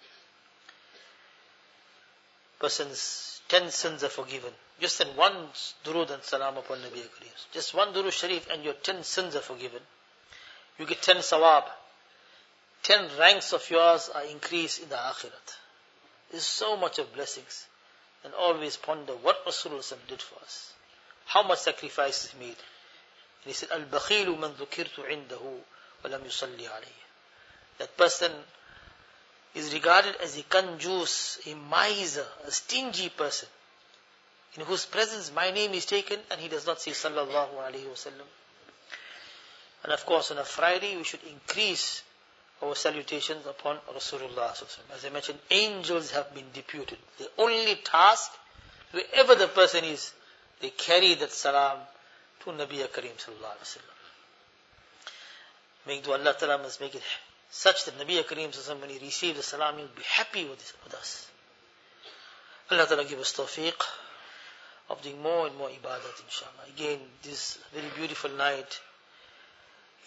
S2: Person's ten sins are forgiven. Just send one durood and salam upon Nabi Kareem. Just one durood sharif and your ten sins are forgiven. You get ten sawab. Ten ranks of yours are increased in the akhirat. There's so much of blessings. And always ponder what Rasulullah did for us. How much sacrifices he made. And he said, Al-Bakhilu man dhukirtu indahu wa lam yusalli alayhi. That person is regarded as a kanjus, a miser, a stingy person, in whose presence my name is taken and he does not say sallallahu alayhi wa sallam. And of course on a Friday we should increase our salutations upon Rasulullah. As I mentioned, angels have been deputed. The only task, wherever the person is, they carry that salam to Nabi Kareem sallallahu alaihi wasallam. Make dua Allah Ta'ala must make it such that Nabi Kareem sallallahu alaihi wasallam, when he receives the salam, he will be happy with, this, with us. Allah Ta'ala give us tawfiq of doing more and more ibadat, inshallah. Again, this very beautiful night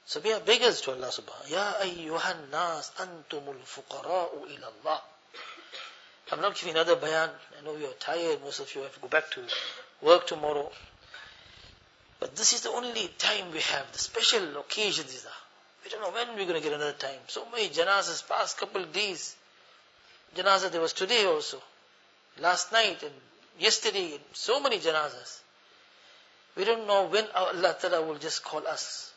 S2: So we are beggars to Allah subhanahu wa ta'ala. Ya ayyuhan nas antumul fuqara'u ila Allah. I'm not giving another bayan. I know you are tired. Most of you have to go back to work tomorrow. But this is the only time we have. The special occasions is that. We don't know when we're going to get another time. So many janazas past couple of days. Janazah there was today also. Last night and yesterday. And so many janazas. We don't know when Allah Ta'ala will just call us.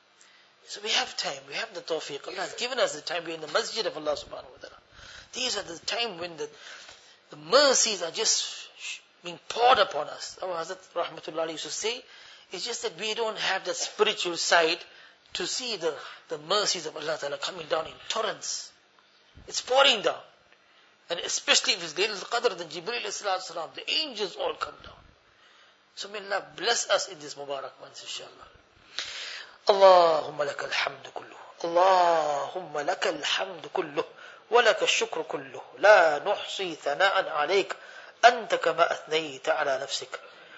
S2: So we have time. We have the tawfiq. Allah has given us the time. We're in the masjid of Allah subhanahu wa ta'ala. These are the time when the, the mercies are just being poured upon us. Our Hazrat Rahmatullah used to say, it's just that we don't have that spiritual side to see the, the mercies of Allah Ta'ala coming down in torrents. It's pouring down. And especially if it's Laylatul Qadr, then Jibreel alayhi salam, the angels all come down. So may Allah bless us in this Mubarak month, inshallah. Allahumma laka alhamdu kulluh. Allahumma laka alhamdu kulluh. ولك الشكر كله لا نحصي ثناء عليك أنت كما أثنيت على نفسك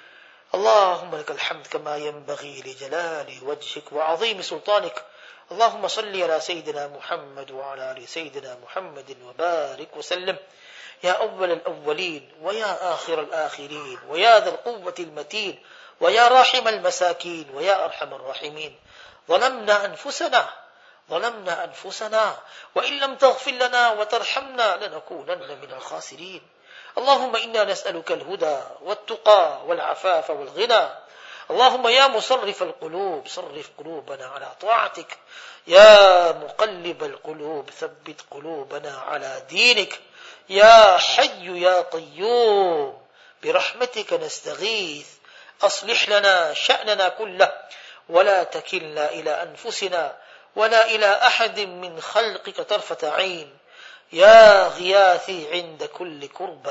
S2: اللهم لك الحمد كما ينبغي لجلال وجهك وعظيم سلطانك اللهم صل على سيدنا محمد وعلى آل سيدنا محمد وبارك وسلم يا أول الأولين ويا آخر الآخرين ويا ذا القوة المتين ويا راحم المساكين ويا أرحم الراحمين ظلمنا أنفسنا ظلمنا أنفسنا وإن لم تغفر لنا وترحمنا لنكونن من الخاسرين اللهم إنا نسألك الهدى والتقى والعفاف والغنى اللهم يا مصرف القلوب صرف قلوبنا على طاعتك يا مقلب القلوب ثبت قلوبنا على دينك يا حي يا قيوم برحمتك نستغيث أصلح لنا شأننا كله ولا تكلنا إلى أنفسنا ولا إلى أحد من خلقك طرفة عين يا غياثي عند كل كربة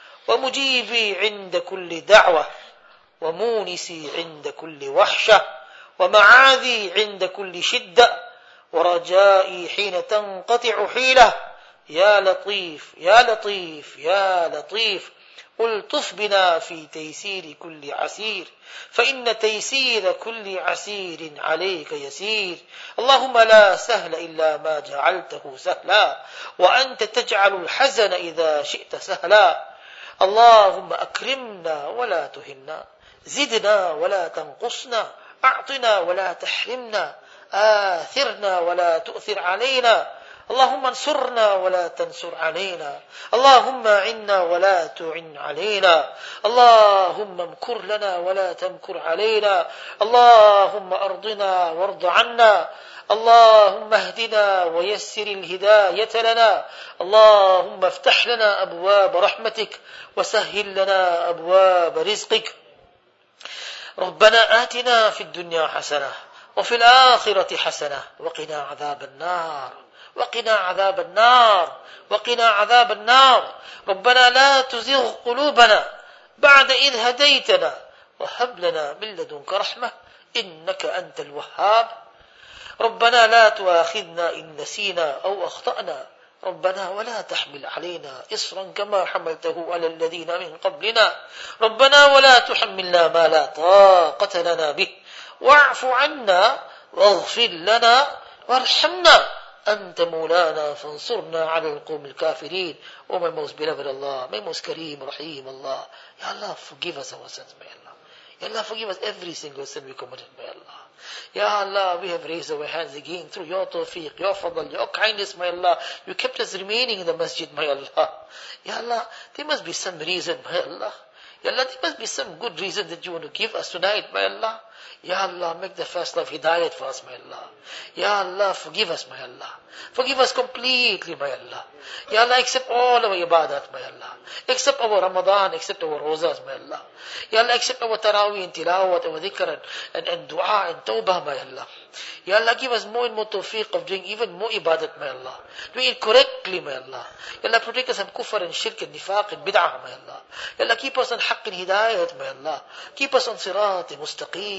S2: ومجيبي عند كل دعوة ومونسي عند كل وحشة ومعاذي عند كل شدة ورجائي حين تنقطع حيلة يا لطيف يا لطيف يا لطيف الطف بنا في تيسير كل عسير فإن تيسير كل عسير عليك يسير اللهم لا سهل إلا ما جعلته سهلا وأنت تجعل الحزن إذا شئت سهلا اللهم أكرمنا ولا تهنا زدنا ولا تنقصنا أعطنا ولا تحرمنا آثرنا ولا تؤثر علينا اللهم انصرنا ولا تنصر علينا اللهم أعنا ولا تعن علينا اللهم امكر لنا ولا تمكر علينا اللهم أرضنا وارض عنا اللهم اهدنا ويسر الهداية لنا اللهم افتح لنا أبواب رحمتك وسهل لنا أبواب رزقك ربنا آتنا في الدنيا حسنة وفي الآخرة حسنة وقنا عذاب النار وقنا عذاب النار وقنا عذاب النار ربنا لا تزغ قلوبنا بعد إذ هديتنا وهب لنا من لدنك رحمة إنك أنت الوهاب ربنا لا تؤاخذنا إن نسينا أو أخطأنا ربنا ولا تحمل علينا إصرا كما حملته على الذين من قبلنا ربنا ولا تحملنا ما لا طاقة لنا به واعف عنا واغفر لنا وارحمنا أنت مولانا فانصرنا على القوم الكافرين. Oh my most beloved Allah, my most Kareem, Rahim Allah, Ya Allah, forgive us our sins, may Allah. Ya Allah, forgive us every single sin we committed, may Allah. Ya Allah, we have raised our hands again through your tawfiq, your fadl, your kindness, my Allah. You kept us remaining in the masjid, my Allah. Ya Allah, there must be some reason, my Allah. Ya Allah, there must be some good reason that you want to give us tonight, my Allah. Ya Allah, make the first love hidayat for us, my Allah. Ya Allah, forgive us, my Allah. Forgive us completely, my Allah. Ya Allah, accept all our ibadat, my Allah. Accept our Ramadan, accept our Rozas, my Allah. Ya Allah, accept our Taraweeh and Tilawat, our Dhikr and, and, and Dua and Tawbah, my Allah. Ya Allah, give us more and more tawfiq of doing even more ibadat, my Allah. Doing it correctly, my Allah. Ya Allah, protect us from kufr and shirk and nifaq and bid'ah, my Allah. Ya Allah, keep us on haqq and hidayat, my Allah. Keep us on sirat and mustaqim,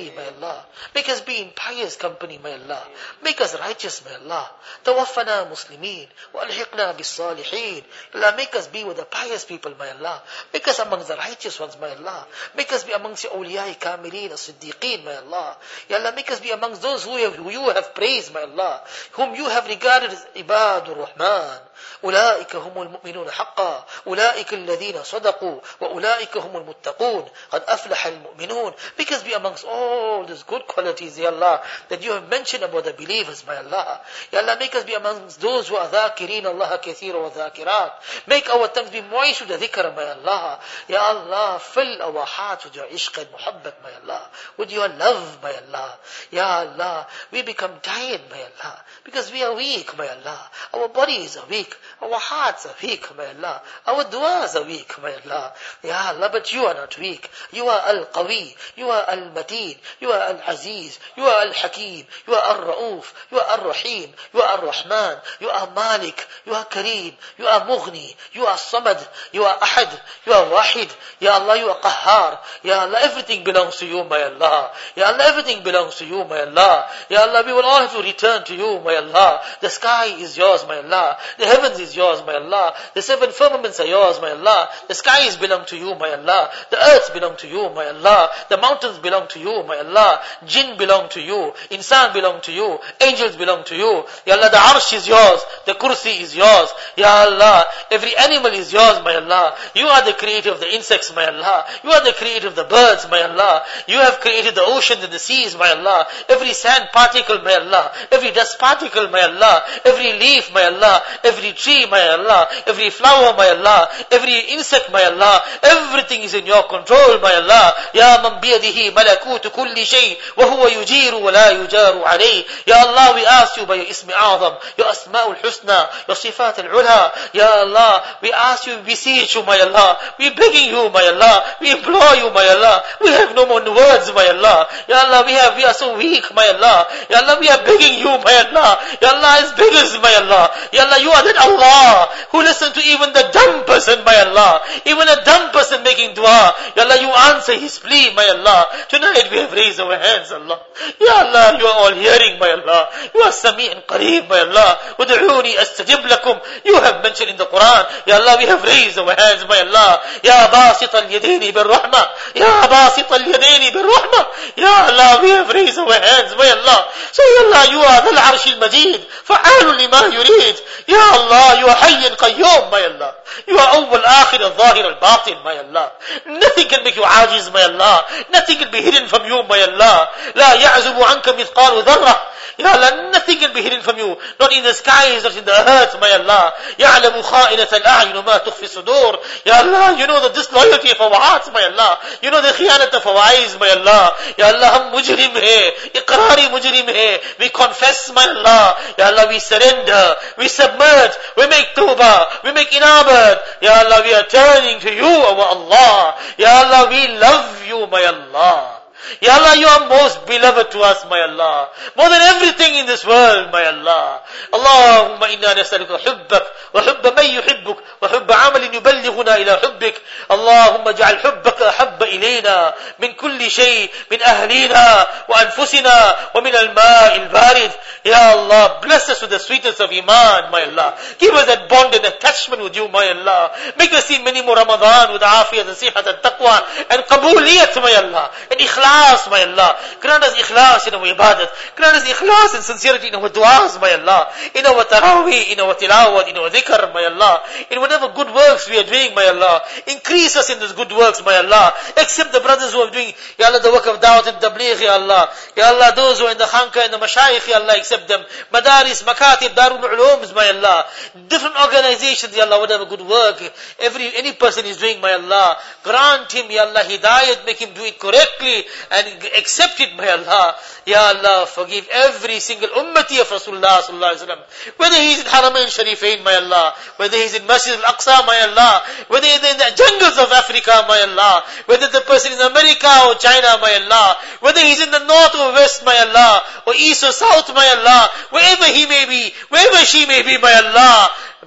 S2: way, my Allah. Make us be in pious company, my Allah. Make us righteous, my Allah. Tawaffana muslimin, wa alhiqna bis salihin. Allah, make us be with the pious people, my Allah. Make us amongst the righteous ones, my Allah. Make us be amongst the awliya kamilin, as-siddiqeen, my Allah. Ya Allah, make us be amongst those who, have, who you have praised, my Allah, whom you have regarded as ibadur rahman. أولئك هم المؤمنون حقا أولئك الذين صدقوا وأولئك هم المتقون قد أفلح المؤمنون. Make us be amongst all these good qualities, Ya Allah, that you have mentioned about the believers, my Allah. Ya Allah, make us be amongst those who are ذاكرين الله كثيرا وذاكرات. Make our tongues be moist with the dhikr, my Allah. Ya Allah, fill our hearts with your ishq and muhabbat, my Allah, with your love, my Allah. Ya Allah, we become tired, my Allah, because we are weak, my Allah. Our bodies are weak. Our hearts are weak, my Allah. Our du'as are weak, my Allah. Ya Allah, but you are not weak. You are Al-Qawi. You are Al-Mateen. You are Al-Aziz. You are Al-Hakim. You are Al-Ra'uf. You are Al-Rahim. You are Al-Rahman. You are Malik. You are Kareem. You are Mughni. You are Samad. You are Ahad. You are Wahid. Ya Allah, you are Qahhar. Ya Allah, everything belongs to you, my Allah. Ya Allah, everything belongs to you, my Allah. Ya Allah, we will all have to return to you, my Allah. The sky is yours, my Allah. The heavens is yours, my Allah. The seven firmaments are yours, my Allah. The skies belong to you, my Allah. The earths belong to you, my Allah. The mountains belong to you, my Allah. Jinn belong to you. Insan belong to you. Angels belong to you. Ya Allah, the arsh is yours. The kursi is yours. Ya Allah, every animal is yours, my Allah. You are the creator of the insects, my Allah. You are the creator of the birds, my Allah. You have created the oceans and the seas, my Allah. Every sand particle, my Allah. Every dust particle, my Allah. Every leaf, my Allah. Every tree, my Allah. Every flower, my Allah. Every insect, my Allah. Everything is in your control, my Allah. Ya man biyadihi malakutu kulli shay wa huwa yujiru wa la yujaru alayh. Ya Allah, we ask you by your ismi azam, your asma'ul husna, your sifat al-ula. Ya Allah, we ask you, we beseech you, my Allah. We begging you, my Allah. We implore you, my Allah. We have no more words, my Allah. Ya Allah, we have, we are so weak, my Allah. Ya Allah, we are begging you, my Allah. Ya Allah, as big as my Allah. Ya Allah, you are that Allah who listens to even the dumb person, my Allah. Even a dumb person making dua. Ya Allah, you answer his plea, my Allah. Tonight we have raised our hands, Allah. Ya Allah, you are all hearing, my Allah. You are Sami' and Qareeb, my Allah. Ud'uni astajib lakum. You have mentioned in the Quran. Ya Allah, we have raised our hands, my Allah. Ya basit al-yadaini bir-rahmah. Ya basit al-yadaini bir-rahmah. Ya Allah, we have raised our hands, my Allah. So Ya Allah, you are the Arsh al-Majid. Fa'alun lima yurid. Ya Allah, you are Hayy and Qayyum, my Allah. You are Awwal, Akhir, Al-Zahir, Al-Batin, my Allah. Nothing can make you ajiz, my Allah. Nothing can be hidden from you, my Allah. La ya'zubu anka mithqalu dharrah. Ya Allah, nothing can be hidden from you. Not in the skies, not in the earth, my Allah. يَعْلَمُ خَائِنَةَ الْأَعْيُنُ مَا تُخْفِي الصُّدُورُ. Ya Allah, you know the disloyalty of our hearts, my Allah. You know the khiyanat of our eyes, my Allah. Ya Allah, hum mujrim hai. Iqrari mujrim hai. We confess, my Allah. Ya Allah, we surrender. We submit. We make tawbah. We make inabat. Ya Allah, we are turning to you, our Allah. Ya Allah, we love you, my Allah. Ya Allah, you are most beloved to us, my Allah. More than everything in this world, my Allah. Allahumma inna nas'aluka hubbak wa hubba man yuhibbuk wa hubba amalin yuballighuna ila hubbik. Allahumma ja'al hubbaka habba ilayna min kulli shay, min ahlina wa anfusina wa min al-ma'i al-barid. Ya Allah, bless us with the sweetness of iman, my Allah. Give us that bond and attachment with you, my Allah. Make us see many more Ramadan with afiyat and sihat and taqwa and qabuliyat, my Allah. And ikhlas, my Allah. Grant us ikhlas in our ibadat. Grant us ikhlas and sincerity in our du'as, my Allah. In our taraweeh, in our tilawat, in our dhikr, my Allah. In whatever good works we are doing, my Allah. Increase us in those good works, my Allah. Accept the brothers who are doing, Ya Allah, the work of da'wat and tabligh, Ya Allah. Ya Allah, those who are in the khanqa and the mashayikh, Ya Allah, accept them. Madaris, makatib, darul ulums, my Allah. Different organizations, Ya Allah, whatever good work every any person is doing, my Allah. Grant him, Ya Allah, hidayat, make him do it correctly and accept it, my Allah. Ya Allah, forgive every single ummati of Rasulullah sallallahu alaihi wasallam. Whether he's in Haramain Sharifain, my Allah. Whether he's in Masjid al-Aqsa, my Allah. Whether he's in the jungles of Africa, my Allah. Whether the person is in America or China, my Allah. Whether he's in the north or west, my Allah. Or east or south, my Allah. Wherever he may be, wherever she may be, my Allah.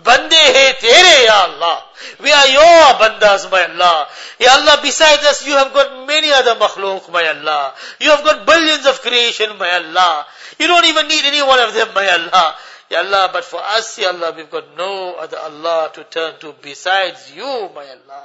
S2: Bande hai tere, Ya Allah. We are your bandas, my Allah. Ya Allah, besides us, you have got many other makhluk, my Allah. You have got billions of creation, my Allah. You don't even need any one of them, my Allah. Ya Allah, but for us, Ya Allah, we've got no other Allah to turn to besides you, my Allah.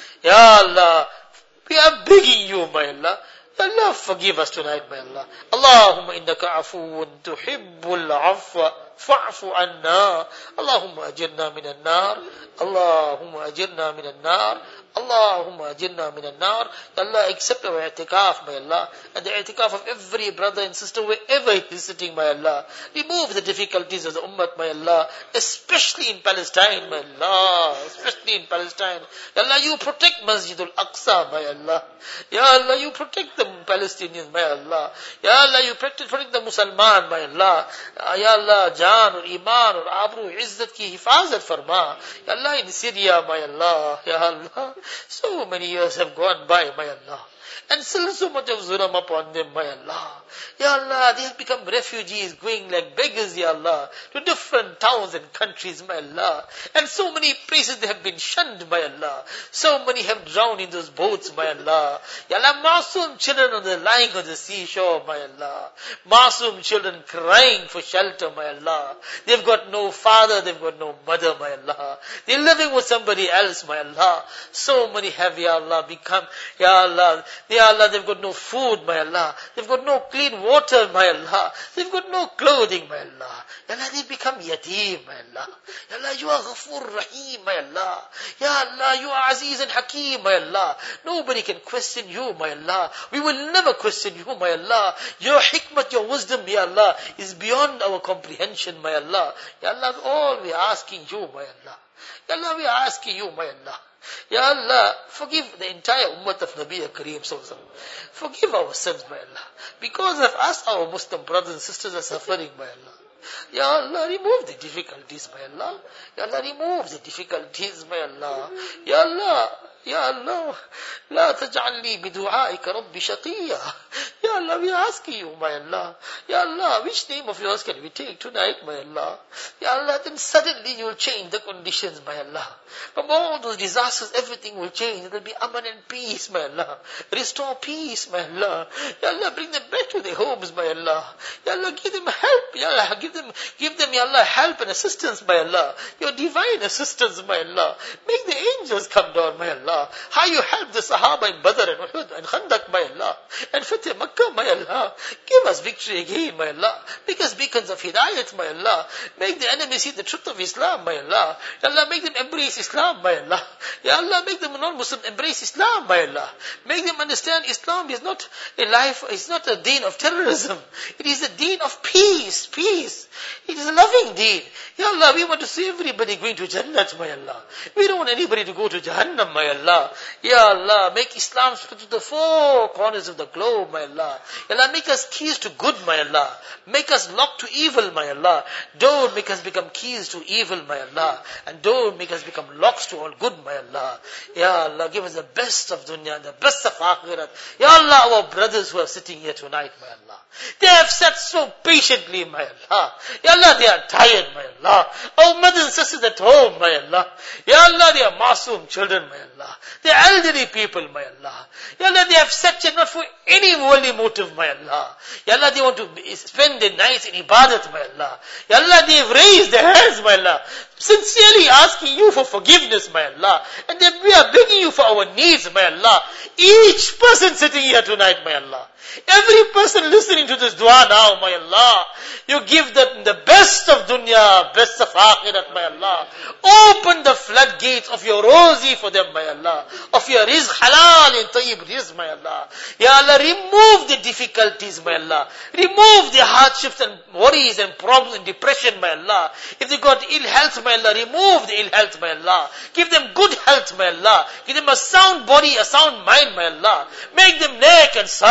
S2: Ya Allah, we are begging you, my Allah. Ya Allah, forgive us tonight, my Allah. Allahumma innaka afuun tuhibbul afwa fa'fu anna. Allahumma ajirna minan nar. Allahumma ajirna minan nar. Allahumma ajirna minan nar. Ya Allah, accept our i'tikaf, my Allah, and the i'tikaf of every brother and sister wherever he is sitting, my Allah. Remove the difficulties of the ummah, my Allah, especially in Palestine, my Allah, especially in Palestine. Ya Allah, you protect Masjid al-Aqsa, my Allah. Ya Allah, you protect the Palestinians, my Allah. Ya Allah, you protect, protect the Musliman, my Allah. Ya Allah, Jaan or Iman or Abru, Izzat ki hifazat farma. Ya Allah, in Syria, my Allah. Ya Allah, so many years have gone by, my Allah, and still so much of zulm upon them, my Allah. Ya Allah, they have become refugees, going like beggars, Ya Allah, to different towns and countries, my Allah. And so many places they have been shunned, my Allah. So many have drowned in those boats, my Allah. Ya Allah, masoom children on the lying on the seashore, my Allah. Masoom children crying for shelter, my Allah. They've got no father, they've got no mother, my Allah. They're living with somebody else, my Allah. So many have, Ya Allah, become, Ya Allah, Ya Allah, they've got no food, my Allah. They've got no clean water, my Allah. They've got no clothing, my Allah. Ya Allah, they become yatim, my Allah. Ya Allah, you are Ghafoor Rahim, my Allah. Ya Allah, you are Aziz and Hakim, my Allah. Nobody can question you, my Allah. We will never question you, my Allah. Your hikmat, your wisdom, Ya Allah, is beyond our comprehension, my Allah. Ya Allah, all we are asking you, my Allah. Ya Allah, we are asking you, my Allah. Ya Allah, forgive the entire ummah of Nabi Kareem Sallallahu Alaihi Wasallam. Forgive our sins, my Allah. Because of us, our Muslim brothers and sisters are suffering, my Allah. Ya Allah, remove the difficulties, my Allah. Ya Allah, remove the difficulties, my Allah. Ya Allah, Ya Allah, La taj'alni bidu'aika rabbi shaqiyya. Ya Allah, we are asking you, my Allah. Ya Allah, which name of yours can we take tonight, my Allah? Ya Allah, then suddenly you will change the conditions, my Allah. From all those disasters, everything will change. There will be aman and peace, my Allah. Restore peace, my Allah. Ya Allah, bring them back to their homes, my Allah. Ya Allah, give them help. Ya Allah, give them, give them, Ya Allah, help and assistance, my Allah. Your divine assistance, my Allah. Make the angels come down, my Allah. How you help the Sahaba in Badr and Uhud and Khandaq, my Allah, and Fatih Makkah, my Allah. Give us victory again, my Allah. Make us beacons of Hidayat, my Allah. Make the enemies see the truth of Islam, my Allah. Ya Allah, make them embrace Islam, my Allah. Ya Allah, make them non-Muslim embrace Islam, my Allah. Make them understand Islam is not a life, it's not a deen of terrorism. It is a deen of peace, peace. It is a loving deen. Ya Allah, we want to see everybody going to Jannat, my Allah. We don't want anybody to go to Jahannam, my Allah. Ya Allah, make Islam spread to the four corners of the globe, my Allah. Ya Allah, make us keys to good, my Allah. Make us lock to evil, my Allah. Don't make us become keys to evil, my Allah. And don't make us become locks to all good, my Allah. Ya Allah, give us the best of dunya and the best of akhirat. Ya Allah, our brothers who are sitting here tonight, my Allah. They have sat so patiently, my Allah. Ya Allah, they are tired, my Allah. Our mothers and sisters at home, my Allah. Ya Allah, they are masoom children, my Allah. They are elderly people, my Allah. Ya Allah, they have sat here not for any worldly motive, my Allah. Ya Allah, they want to spend their nights in ibadat, my Allah. Ya Allah, they have raised their hands, my Allah, sincerely asking you for forgiveness, my Allah. And then we are begging you for our needs, my Allah. Each person sitting here tonight, my Allah. Every person listening to this dua now, my Allah, you give them the best of dunya, best of akhirat, my Allah. Open the floodgates of your rosy for them, my Allah. Of your rizq, halal and tayyib rizq, my Allah. Ya Allah, remove the difficulties, my Allah. Remove the hardships and worries and problems and depression, my Allah. If they got ill health, my Allah, remove the ill health, my Allah. Give them good health, my Allah. Give them a sound body, a sound mind, my Allah. Make them neck and salih, my Allah.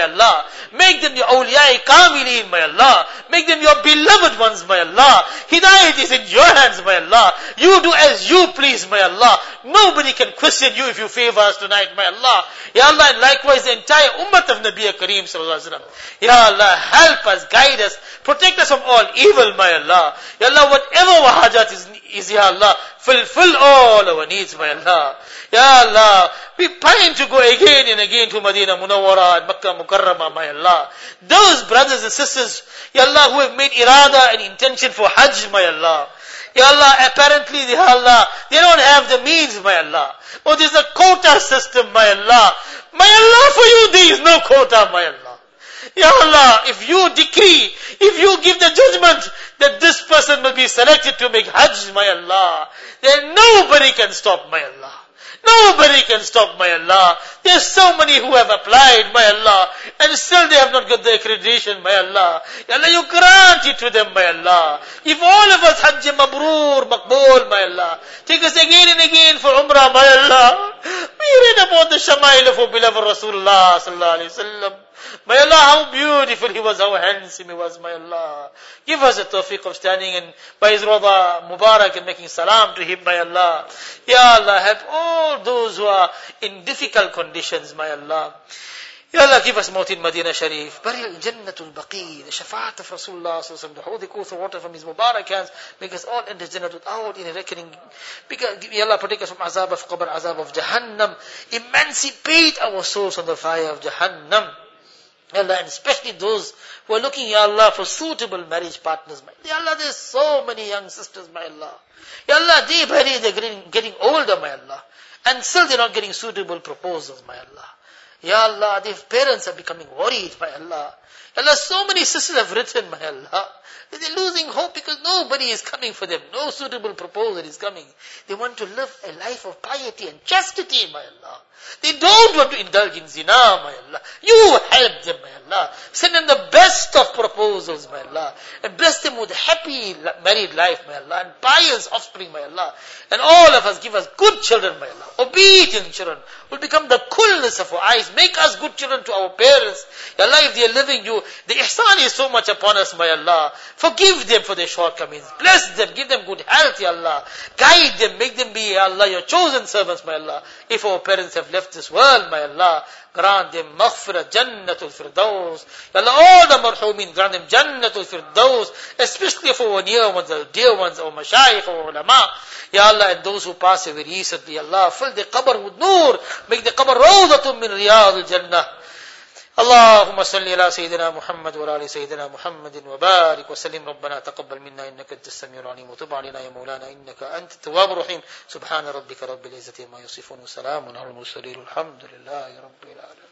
S2: Allah. Make them your awliya kamilin, my Allah. Make them your beloved ones, my Allah. Hidayat is in your hands, my Allah. You do as you please, my Allah. Nobody can question you if you favor us tonight, my Allah. Ya Allah, and likewise the entire ummah of Nabi Kareem sallallahu alaihi wasallam. Ya Allah, help us, guide us, protect us from all evil, my Allah. Ya Allah, whatever our hajat is, is, Ya Allah, fulfill all our needs, my Allah. Ya Allah, we pine to go again and again to Medina Munawwara and Makkah Mukarramah, my Allah. Those brothers and sisters, Ya Allah, who have made irada and intention for Hajj, my Allah. Ya Allah, apparently, Ya Allah, they don't have the means, my Allah. Oh, there's a quota system, my Allah. My Allah, for you there is no quota, my Allah. Ya Allah, if you decree, if you give the judgment that this person will be selected to make Hajj, my Allah, then nobody can stop, my Allah. Nobody can stop, my Allah. There's so many who have applied, my Allah, and still they have not got the accreditation, my Allah. Ya Allah, you grant it to them, my Allah. If all of us Hajj Mabrur, Maqbool, my Allah, take us again and again for Umrah, my Allah. We read about the Shama'il of our beloved Rasulullah sallallahu alayhi wa sallam. My Allah, how beautiful he was, how handsome he was, my Allah. Give us the tawfiq of standing in by his Rawda Mubarak and making salam to him, my Allah. Ya Allah, help all those who are in difficult conditions, my Allah. Ya Allah, give us Mawt in Medina Sharif, burial in Jannatul Baqi, the Shafa'at of Rasulullah sallallahu alaihi wasallam, the Hawd Kuth water from his Mubarak hands, make us all enter Jannah without any reckoning. Because, Ya Allah, protect us from azab of Qabr, azab of Jahannam. Emancipate our souls from the fire of Jahannam. Ya Allah, and especially those who are looking, Ya Allah, for suitable marriage partners. Ya Allah, there's so many young sisters, my Allah. Ya Allah, day by day they're getting, getting older, my Allah. And still they're not getting suitable proposals, my Allah. Ya Allah, their parents are becoming worried, my Allah. Ya Allah, so many sisters have written, my Allah. They're losing hope because nobody is coming for them. No suitable proposal is coming. They want to live a life of piety and chastity, my Allah. They don't want to indulge in zina, my Allah. You help them, my Allah. Send them the best of proposals, my Allah. And bless them with a happy married life, my Allah. And pious offspring, my Allah. And all of us give us good children, my Allah. Obedient children will become the coolness of our eyes. Make us good children to our parents. Ya Allah, if they are living you, the ihsan is so much upon us, my Allah. Forgive them for their shortcomings. Bless them. Give them good health, Ya Allah. Guide them. Make them be, Ya Allah, your chosen servants, my Allah. If our parents have left this world, my Allah, grant them maghfirah, Jannatul Firdaus. Ya Allah, all the marhumin, grant them Jannatul Firdaus, especially for our near ones, our dear ones, our mashayikh, our ulama. Ya Allah, and those who pass away recently, Ya Allah, fill the qabr with nur, make the qabr rawdatun min riyadil jannah. اللهم صل على سيدنا محمد وعلى ال سيدنا محمد وبارك وسلم. ربنا تقبل منا انك انت السميع العليم وتب علينا يا مولانا انك انت التواب الرحيم. سبحان ربك رب العزه عما يصفون وسلام على المرسلين والحمد لله رب العالمين.